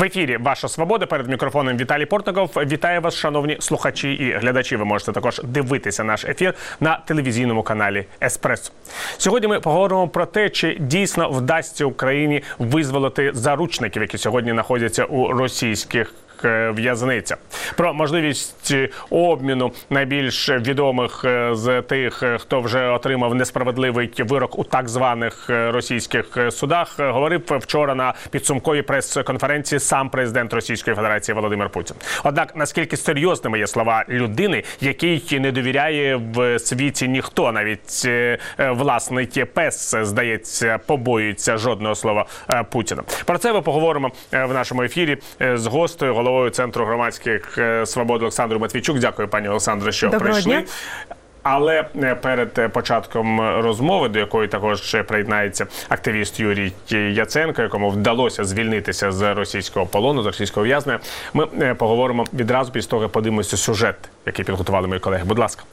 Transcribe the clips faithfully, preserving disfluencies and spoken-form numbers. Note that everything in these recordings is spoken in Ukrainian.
В ефірі «Ваша свобода», перед мікрофоном Віталій Портников. Вітаю вас, шановні слухачі і глядачі. Ви можете також дивитися наш ефір на телевізійному каналі «Еспресо». Сьогодні ми поговоримо про те, чи дійсно вдасться Україні визволити заручників, які сьогодні знаходяться у російських в'язниця. Про можливість обміну найбільш відомих з тих, хто вже отримав несправедливий вирок у так званих російських судах, говорив вчора на підсумковій прес-конференції сам президент Російської Федерації Володимир Путін. Однак, наскільки серйозними є слова людини, якій не довіряє в світі ніхто, навіть власний пес, здається, побоюється жодного слова Путіна. Про це ми поговоримо в нашому ефірі з гостею, головою Центру громадських свобод Олександрою Матвійчук. Дякую, пані Олександре, що Доброго прийшли. дня. Але перед початком розмови, до якої також приєднається активіст Юрій Яценко, якому вдалося звільнитися з російського полону, з російського в'язня, ми поговоримо відразу після того, як подивимося сюжет, який підготували мої колеги. Будь ласка.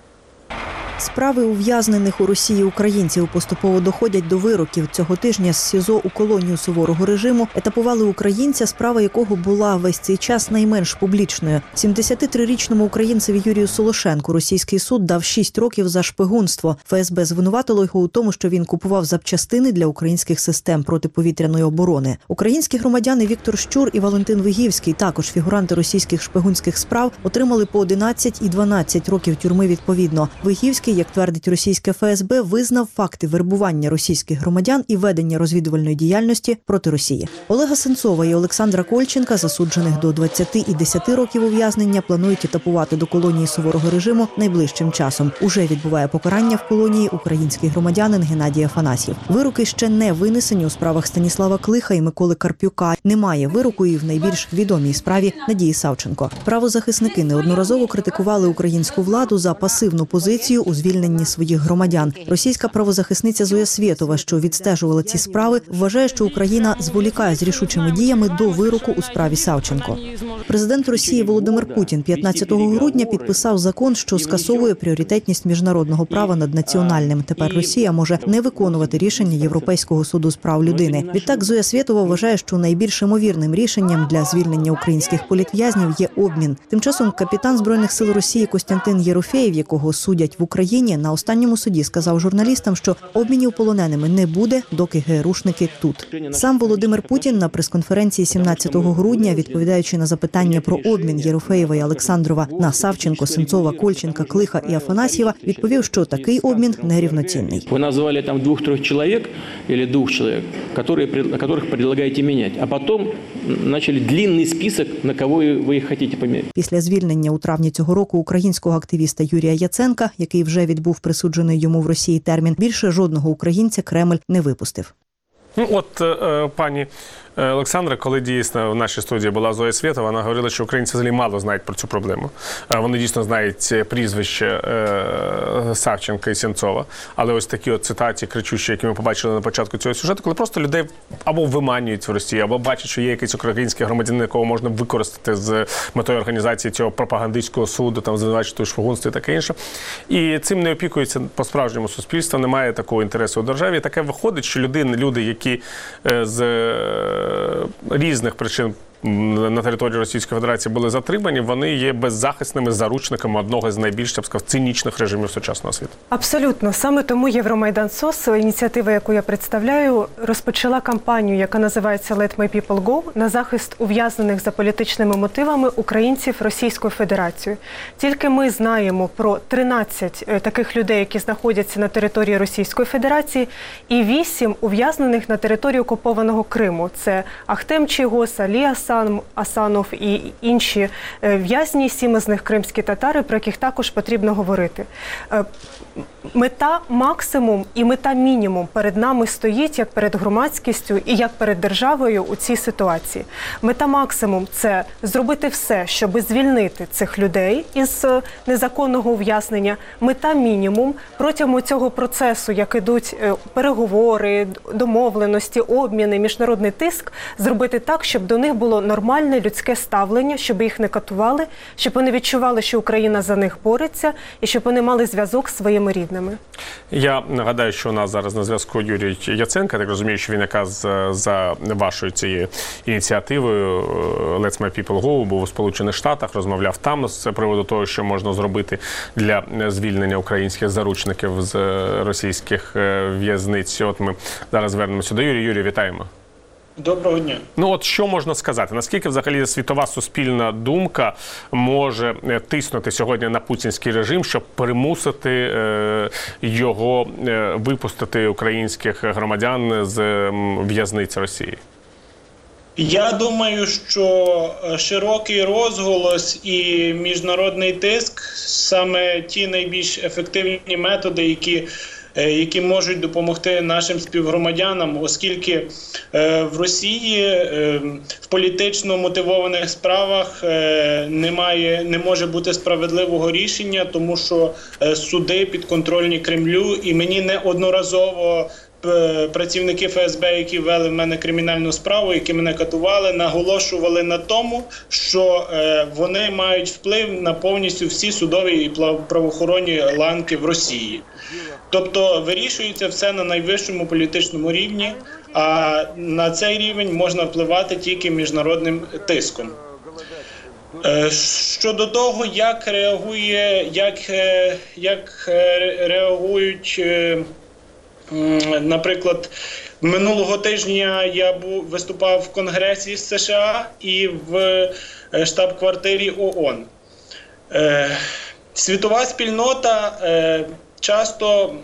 Справи ув'язнених у Росії українців поступово доходять до вироків. Цього тижня з СІЗО у колонію суворого режиму етапували українця, справа якого була весь цей час найменш публічною. сімдесятитрирічному українцеві Юрію Солошенку російський суд дав шість років за шпигунство. ФСБ звинуватило його у тому, що він купував запчастини для українських систем протиповітряної оборони. Українські громадяни Віктор Щур і Валентин Вигівський, також фігуранти російських шпигунських справ, отримали по одинадцять і дванадцять років тюрми відповідно. Вигівський, як твердить російське ФСБ, визнав факти вербування російських громадян і ведення розвідувальної діяльності проти Росії. Олега Сенцова і Олександра Кольченка, засуджених до двадцяти і десяти років ув'язнення, планують етапувати до колонії суворого режиму найближчим часом. Уже відбуває покарання в колонії український громадянин Геннадій Афанасьєв. Вироки ще не винесені у справах Станіслава Клиха і Миколи Карпюка. Немає вироку і в найбільш відомій справі Надії Савченко. Правозахисники неодноразово критикували українську владу за пасивну позицію у звільненні своїх громадян. Російська правозахисниця Зоя Свєтова, що відстежувала ці справи, вважає, що Україна зволікає з рішучими діями до вироку у справі Савченко. Президент Росії Володимир Путін п'ятнадцятого грудня підписав закон, що скасовує пріоритетність міжнародного права над національним. Тепер Росія може не виконувати рішення Європейського суду з прав людини. Відтак Зоя Свєтова вважає, що найбільш ймовірним рішенням для звільнення українських політв'язнів є обмін. Тим часом капітан Збройних сил Росії Костянтин Єрофеєв, якого судять в Україні, на останньому суді сказав журналістам, що обмінів полоненими не буде, доки ГРУшники тут. Сам Володимир Путін на прес-конференції сімнадцятого грудня, відповідаючи на запитання про обмін Єрофеєва і Олександрова на Савченко, Сенцова, Кольченка, Клиха і Афанасьєва, відповів, що такий обмін нерівноцінний. Ви назвали там двох-трьох чоловік, або двох чоловік, яких пропонуєте міняти, а потім почали длинний список, на кого ви їх хочете поміняти. Після звільнення у травні цього року українського активіста Юрія Яценка, який вже відбув присуджений йому в Росії термін, більше жодного українця Кремль не випустив. Ну от, е, пані Олександра, коли дійсно в нашій студії була Зоя Свєтова, вона говорила, що українці взагалі мало знають про цю проблему. Вони дійсно знають прізвище е, Савченка і Сенцова, але ось такі от цитаті кричущі, які ми побачили на початку цього сюжету, коли просто людей або виманюють в Росії, або бачать, що є якийсь український громадянин, якого можна використати з метою організації цього пропагандистського суду, там звинувачити у шпигунстві і таке інше. І цим не опікується по-справжньому суспільство, немає такого інтересу у державі. І таке виходить, що людини, люди, які з різних причин на території Російської Федерації були затримані, вони є беззахисними заручниками одного з найбільш, я б сказав, цинічних режимів сучасного світу. Абсолютно. Саме тому Євромайдан СОС, ініціатива, яку я представляю, розпочала кампанію, яка називається «Let my people go» на захист ув'язнених за політичними мотивами українців Російською Федерацією. Тільки ми знаємо про тринадцять таких людей, які знаходяться на території Російської Федерації, і вісім ув'язнених на території окупованого Криму. Це Ахтем Чийгоз, Алі Асанов і інші в'язні, сім із них кримські татари, про яких також потрібно говорити. Мета максимум і мета мінімум перед нами стоїть, як перед громадськістю і як перед державою у цій ситуації. Мета максимум – це зробити все, щоб звільнити цих людей із незаконного ув'язнення. Мета мінімум – протягом цього процесу, як ідуть переговори, домовленості, обміни, міжнародний тиск, зробити так, щоб до них було нормальне людське ставлення, щоб їх не катували, щоб вони відчували, що Україна за них бореться, і щоб вони мали зв'язок з своїми рідними. Я нагадаю, що у нас зараз на зв'язку Юрій Яценко. Так розумію, що він якраз за вашою цією ініціативою Let's My People Go був у Сполучених Штатах, розмовляв там з приводу того, що можна зробити для звільнення українських заручників з російських в'язниць. От ми зараз звернемося до Юрія. Юрій, вітаємо. Доброго дня. Ну от що можна сказати? Наскільки взагалі світова суспільна думка може тиснути сьогодні на путінський режим, щоб примусити е, його е, випустити українських громадян з в'язниць Росії? Я думаю, що широкий розголос і міжнародний тиск – саме ті найбільш ефективні методи, які які можуть допомогти нашим співгромадянам, оскільки е, в Росії е, в політично мотивованих справах е, немає, не може бути справедливого рішення, тому що е, суди підконтрольні Кремлю, і мені неодноразово працівники Ф С Б, які вели в мене кримінальну справу, які мене катували, наголошували на тому, що е, вони мають вплив на повністю всі судові і правоохоронні ланки в Росії. Тобто вирішується все на найвищому політичному рівні, а на цей рівень можна впливати тільки міжнародним тиском. Е, щодо того, як реагує, як, е, як реагують е, наприклад, минулого тижня я був, виступав в Конгресі з США і в штаб-квартирі О О Н. Е, світова спільнота е, часто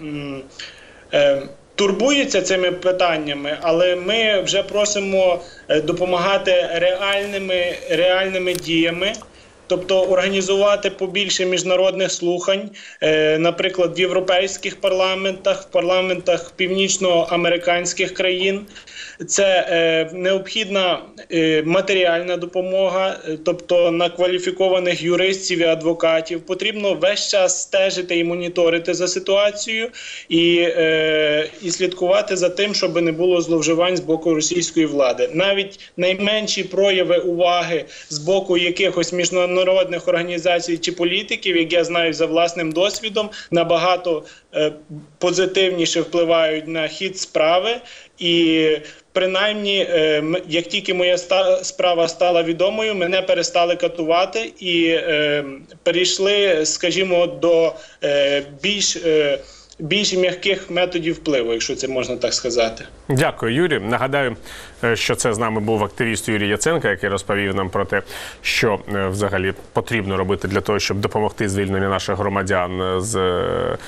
е, турбується цими питаннями, але ми вже просимо допомагати реальними, реальними діями. Тобто організувати побільше міжнародних слухань, е, наприклад, в європейських парламентах, в парламентах північноамериканських країн. Це е, необхідна е, матеріальна допомога, е, тобто на кваліфікованих юристів і адвокатів. Потрібно весь час стежити і моніторити за ситуацією і, е, і слідкувати за тим, щоб не було зловживань з боку російської влади. Навіть найменші прояви уваги з боку якихось міжнародних організацій чи політиків, як я знаю за власним досвідом, набагато е, позитивніше впливають на хід справи. І принаймні, е, як тільки моя ста- справа стала відомою, мене перестали катувати і е, перейшли, скажімо, до е, більш, е, більш м'яких методів впливу, якщо це можна так сказати. Дякую, Юрій. Нагадаю, що це з нами був активіст Юрій Яценко, який розповів нам про те, що взагалі потрібно робити для того, щоб допомогти звільненню наших громадян з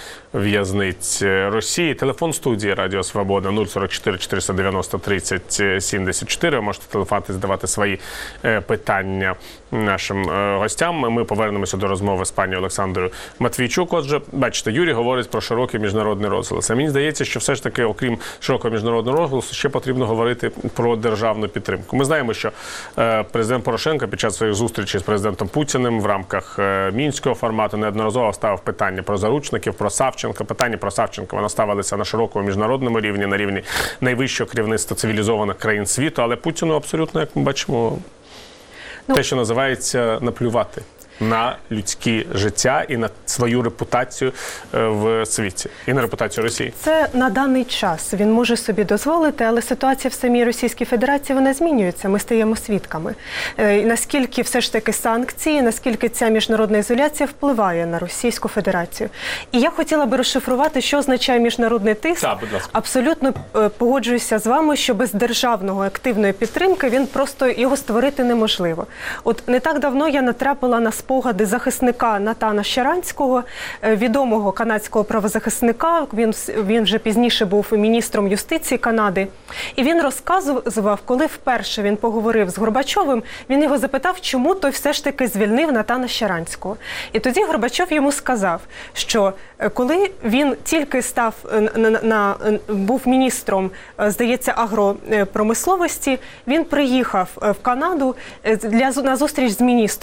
в'язниць Росії. Телефон студії Радіо Свобода нуль сорок чотири чотириста дев'яносто тридцять сімдесят чотири. Ви можете телефонувати, задавати свої питання нашим гостям. Ми повернемося до розмови з пані Олександрою Матвійчук. Отже, бачите, Юрій говорить про широкий міжнародний розголос. А мені здається, що все ж таки, окрім широкого міжнародного розголосу, ще потрібно говорити про державну підтримку. Ми знаємо, що е, президент Порошенко під час своїх зустрічей з президентом Путіним в рамках е, Мінського формату неодноразово ставив питання про заручників, про Савченко. Питання про Савченко воно ставилися на широкому міжнародному рівні, на рівні найвищого керівництва цивілізованих країн світу, але Путіну абсолютно, як ми бачимо, ну, те, що називається, наплювати на людське життя і на свою репутацію в світі, і на репутацію Росії. Це на даний час він може собі дозволити, але ситуація в самій Російській Федерації, вона змінюється, ми стаємо свідками. Е, наскільки все ж таки санкції, наскільки ця міжнародна ізоляція впливає на Російську Федерацію. І я хотіла би розшифрувати, що означає міжнародний тиск. Так, будь ласка. Абсолютно е, погоджуюся з вами, що без державного активної підтримки він просто його створити неможливо. От не так давно я натрапила на спогади захисника Натана Щаранського, відомого канадського правозахисника. Він, він вже пізніше був міністром юстиції Канади. І він розказував, коли вперше він поговорив з Горбачовим, він його запитав, чому той все ж таки звільнив Натана Щаранського. І тоді Горбачов йому сказав, що коли він тільки став, на, на, був міністром, здається, агропромисловості, він приїхав в Канаду для, на зустріч з міністром,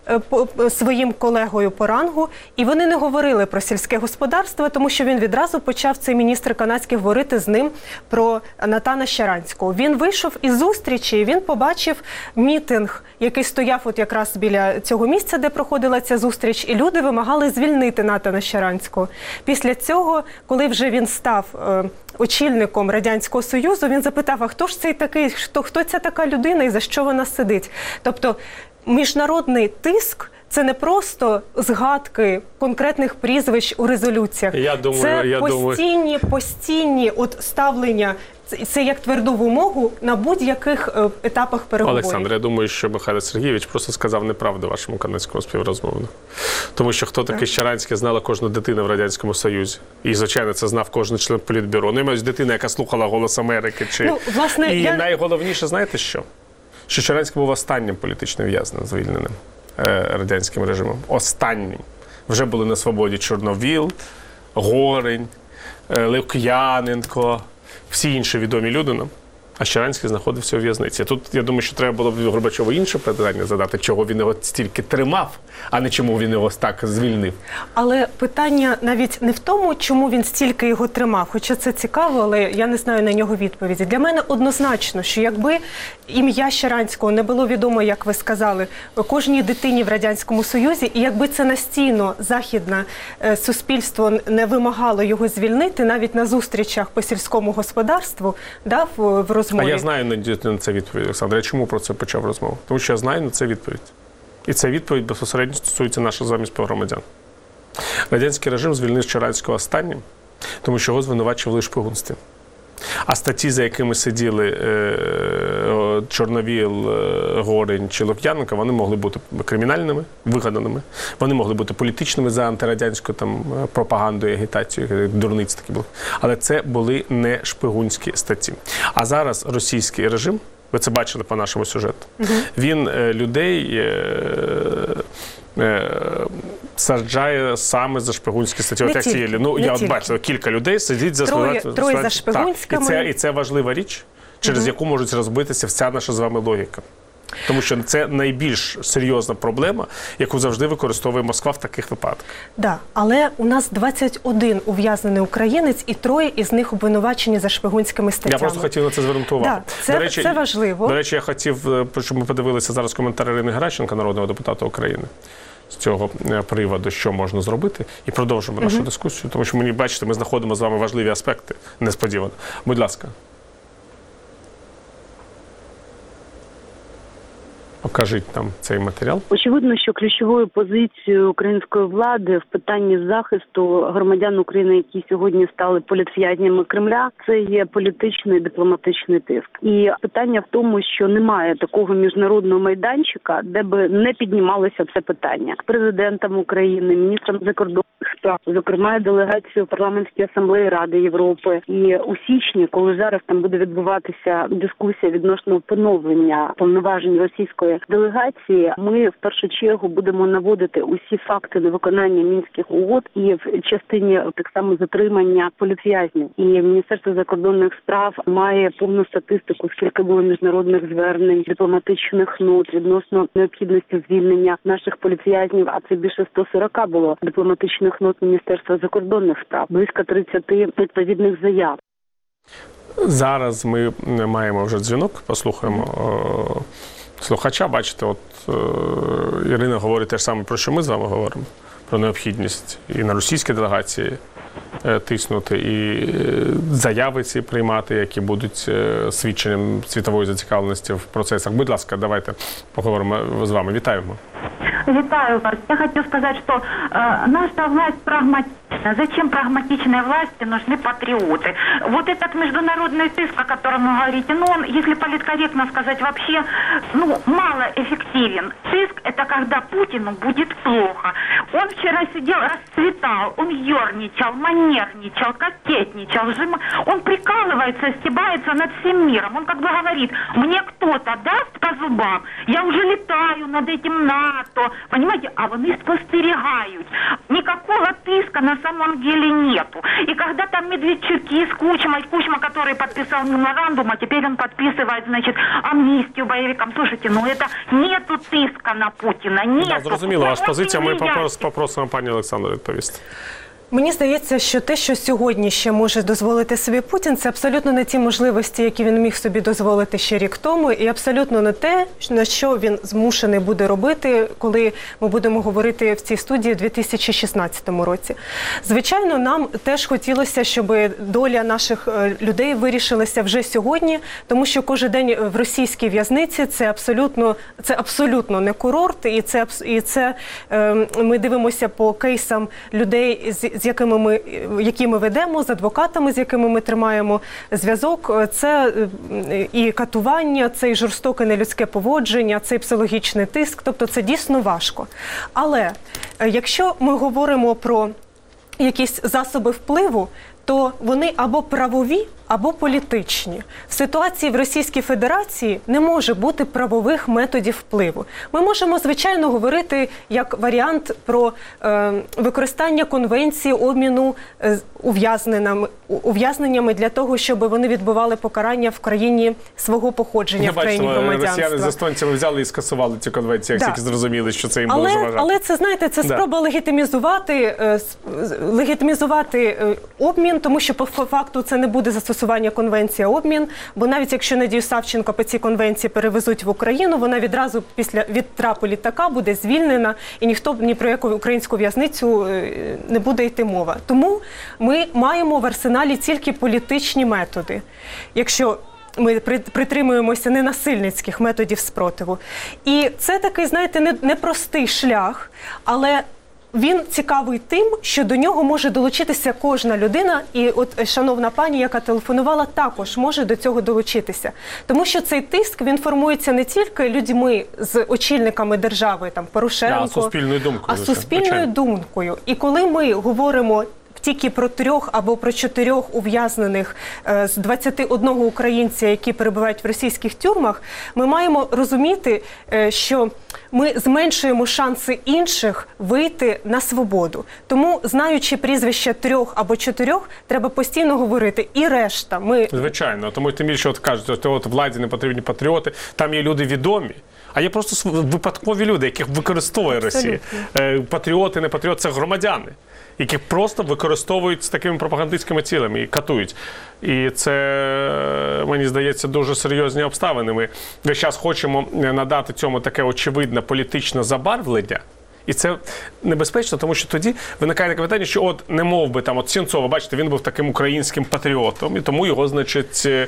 е, по, своїм колегою по рангу, і вони не говорили про сільське господарство, тому що він відразу почав, цей міністр канадський, говорити з ним про Натана Щаранського. Він вийшов із зустрічі, і він побачив мітинг, який стояв от якраз біля цього місця, де проходила ця зустріч, і люди вимагали звільнити Натана Щаранського. Після цього, коли вже він став е, очільником Радянського Союзу, він запитав, а хто ж цей такий, хто, хто ця така людина і за що вона сидить? Тобто міжнародний тиск – це не просто згадки конкретних прізвищ у резолюціях. Я думаю, це я постійні, думаю... постійні от ставлення, це як тверду вимогу на будь-яких етапах переговорів. Олександр, я думаю, що Михайло Сергійович просто сказав неправду вашому канадському співрозмовнику. Тому що хто такий Щаранський, знала кожна дитина в Радянському Союзі. І, звичайно, це знав кожен член політбюро. Ну, і мабуть, дитина, яка слухала «Голос Америки». Чи... Ну, власне, і я... найголовніше, знаєте що? Що Щаранський був останнім політичним в'язнем, звільненим е, радянським режимом. Останнім. Вже були на свободі Чорновіл, Горень, е, Лук'яненко, всі інші відомі люди нам, а Щаранський знаходився у в'язниці. Тут, я думаю, що треба було б Горбачову інше питання задати, чого він його стільки тримав, а не чому він його так звільнив. Але питання навіть не в тому, чому він стільки його тримав, хоча це цікаво, але я не знаю на нього відповіді. Для мене однозначно, що якби ім'я Щаранського не було відомо, як ви сказали, кожній дитині в Радянському Союзі, і якби це настійно західне е, суспільство не вимагало його звільнити, навіть на зустрічах по сільському господарству, да, в, в розмові. А я знаю на це відповідь, Олександр. Я чому про це почав розмову? Тому що я знаю на це відповідь. І ця відповідь безпосередньо стосується наших з вами співгромадян. Радянський режим звільнив Щаранського останнім, тому що його звинувачували в шпигунстві. А статті, за якими сиділи е, Чорновіл, е, Горень чи Лук'яненко, вони могли бути кримінальними, вигаданими, вони могли бути політичними за антирадянською там, пропагандою, агітацією, дурниці такі були. Але це були не шпигунські статті. А зараз російський режим, ви це бачили по нашому сюжету, угу. він е, людей е, е, саджає саме за шпигунські статті. От як цієї. Ну, я от бачив, кілька людей сидять за троє, троє за шпигунськими. І це, і це важлива річ, через угу. яку може розбитися вся наша з вами логіка. Тому що це найбільш серйозна проблема, яку завжди використовує Москва в таких випадках. Да, але у нас двадцять один ув'язнений українець, і троє із них обвинувачені за шпигунськими статтями. Я просто хотів на це звернути увагу. Да, це, до речі, це важливо. До речі, я хотів, щоб ми подивилися зараз коментар Ірини Геращенко, народного депутата України, з цього приводу, що можна зробити, і продовжимо нашу угу. дискусію, тому що, мені бачите, ми знаходимо з вами важливі аспекти, несподівано. Будь ласка. Покажіть нам цей матеріал. Очевидно, що ключовою позицією української влади в питанні захисту громадян України, які сьогодні стали політв'язнями Кремля, це є політичний і дипломатичний тиск. І питання в тому, що немає такого міжнародного майданчика, де би не піднімалося це питання. Президентом України, міністром закордонних справ, зокрема делегацією парламентської асамблеї Ради Європи. І у січні, коли зараз там буде відбуватися дискусія відносно поновлення повноважень російської делегації, ми в першу чергу будемо наводити усі факти невиконання мінських угод і в частині так само затримання політв'язнів. І Міністерство закордонних справ має повну статистику, скільки було міжнародних звернень, дипломатичних нот відносно необхідності звільнення наших політв'язнів, а це більше сто сорок було дипломатичних нот Міністерства закордонних справ, близько тридцяти відповідних заяв. Зараз ми маємо вже дзвінок, послухаємо слухача. Бачите, от е, Ірина говорить те ж саме, про що ми з вами говоримо, про необхідність і на російські делегації е, тиснути, і е, заяви ці приймати, які будуть е, свідченням світової зацікавленості в процесах. Будь ласка, давайте поговоримо з вами. Вітаємо. Вітаю вас. Я хочу сказать, что э, наша власть прагматична. Зачем прагматичной власти нужны патриоты? Вот этот международный тыск, о котором вы говорите, ну он, если политкорректно сказать, вообще, ну, малоэффективен. Тыск – это когда Путину будет плохо. Он вчера сидел, расцветал, он ерничал, манерничал, кокетничал, жим... он прикалывается, стебается над всем миром. Он как бы говорит, мне кто-то даст по зубам. Я уже летаю над этим НАТО, понимаете, а вони спостерігають. Никакого тиска на самом деле нету. И когда там Медведчуки с Кучмой, Кучма, который подписал меморандум, а теперь он подписывает, значит, амнистию боевикам. Слушайте, ну это нету тиска на Путіна, нету. Да, зрозуміло, ваша позиція. Ми Попрос, попросимо пані Олександру відповісти. Мені здається, що те, що сьогодні ще може дозволити собі Путін, це абсолютно не ті можливості, які він міг собі дозволити ще рік тому, і абсолютно не те, на що він змушений буде робити, коли ми будемо говорити в цій студії у дві тисячі шістнадцятому році. Звичайно, нам теж хотілося, щоб доля наших людей вирішилася вже сьогодні, тому що кожен день в російській в'язниці це абсолютно, це абсолютно не курорт, і це, і це ми дивимося по кейсам людей, з з якими ми, які ми ведемо, з адвокатами, з якими ми тримаємо зв'язок. Це і катування, це і жорстоке нелюдське поводження, це і психологічний тиск, тобто це дійсно важко. Але якщо ми говоримо про якісь засоби впливу, то вони або правові, або політичні. В ситуації в Російській Федерації не може бути правових методів впливу. Ми можемо, звичайно, говорити як варіант про е, використання конвенції обміну е, ув'язненнями, ув'язненнями для того, щоб вони відбували покарання в країні свого походження, Не в країні бачимо, громадянства. росіяни з естонцями взяли і скасували цю конвенцію, як Да. тільки зрозуміли, що це їм але, було заважати. Але це, знаєте, це Да. спроба легітимізувати, е, с- легітимізувати е, обмін, тому що по факту це не буде застосування конвенції, а обмін, бо навіть якщо Надію Савченко по цій конвенції перевезуть в Україну, вона відразу після відтрапу літака буде звільнена, і ніхто ні про яку українську в'язницю е, не буде йти мова. Тому ми маємо в арсеналі тільки політичні методи. Якщо ми притримуємося ненасильницьких методів спротиву. І це такий, знаєте, не- непростий шлях, але він цікавий тим, що до нього може долучитися кожна людина, і от шановна пані, яка телефонувала, також може до цього долучитися. Тому що цей тиск, він формується не тільки людьми з очільниками держави, там Порошенко, Да, а суспільною думкою, а звичайно. суспільною Звичайно. думкою. І коли ми говоримо тільки про трьох або про чотирьох ув'язнених е, з двадцяти одного українця, які перебувають в російських тюрмах, ми маємо розуміти, е, що ми зменшуємо шанси інших вийти на свободу. Тому, знаючи прізвища трьох або чотирьох, треба постійно говорити і решта. Ми Звичайно, тому тим більше от кажуть, от, от владі не потрібні патріоти, там є люди відомі, а є просто св- випадкові люди, яких використовує Росія. Е, Патріоти, не патріоти – це громадяни, яких просто використовують з такими пропагандистськими цілями і катують. І це, мені здається, дуже серйозні обставини. Ми весь час хочемо надати цьому таке очевидне політичне забарвлення. І це небезпечно, тому що тоді виникає таке питання, що от не мов би там, от Сенцова, бачите, він був таким українським патріотом, і тому його, значить, е-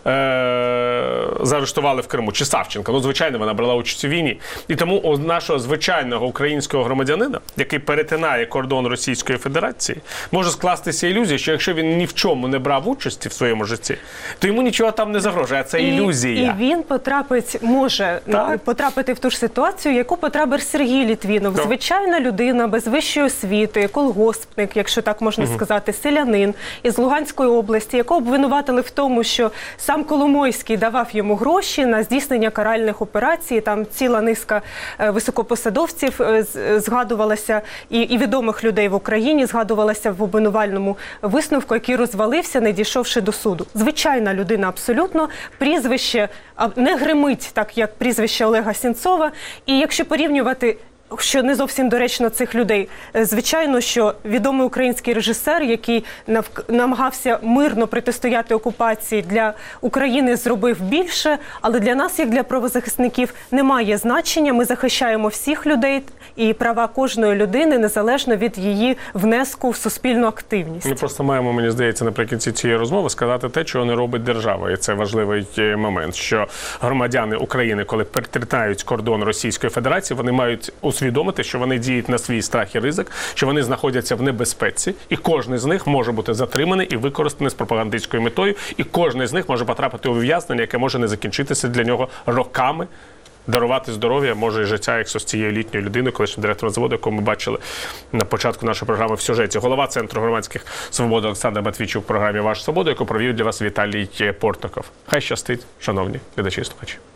заарештували в Криму. Чи Савченко, ну, звичайно, вона брала участь у війні. І тому у нашого звичайного українського громадянина, який перетинає кордон Російської Федерації, може скластися ілюзія, що якщо він ні в чому не брав участі в своєму житті, то йому нічого там не загрожує, а це І, ілюзія. і він потрапить, може Так. потрапити в ту ж ситуацію, яку потрапив Сергій Літвінов. Так. Звичайна людина, без вищої освіти, колгоспник, якщо так можна сказати, селянин із Луганської області, якого обвинуватили в тому, що сам Коломойський давав йому гроші на здійснення каральних операцій. Там ціла низка е, високопосадовців е, з- згадувалася, і, і відомих людей в Україні згадувалася в обвинувальному висновку, який розвалився, не дійшовши до суду. Звичайна людина абсолютно, прізвище а, не гримить так, як прізвище Олега Сенцова. І якщо порівнювати, що не зовсім доречно цих людей, е, звичайно, що відомий український режисер, який нав- намагався мирно протистояти окупації, для України зробив більше, але для нас, як для правозахисників, немає значення. Ми захищаємо всіх людей і права кожної людини, незалежно від її внеску в суспільну активність. Ми просто маємо, мені здається, наприкінці цієї розмови сказати те, чого не робить держава. І це важливий е, момент, що громадяни України, коли перетинають кордон Російської Федерації, вони мають усвідомити, що вони діють на свій страх і ризик, що вони знаходяться в небезпеці, і кожен з них може бути затриманий і використаний з пропагандистською метою, і кожен з них може потрапити у ув'язнення, яке може не закінчитися для нього роками. Дарувати здоров'я, може і життя, як з цією літньою людиною, колишнім директором заводу, яку ми бачили на початку нашої програми в сюжеті. Голова Центру громадських свобод Олександр Матвійчук в програмі «Ваша свобода», яку провів для вас Віталій Портников. Хай щастить, шановні глядачі і слухачі.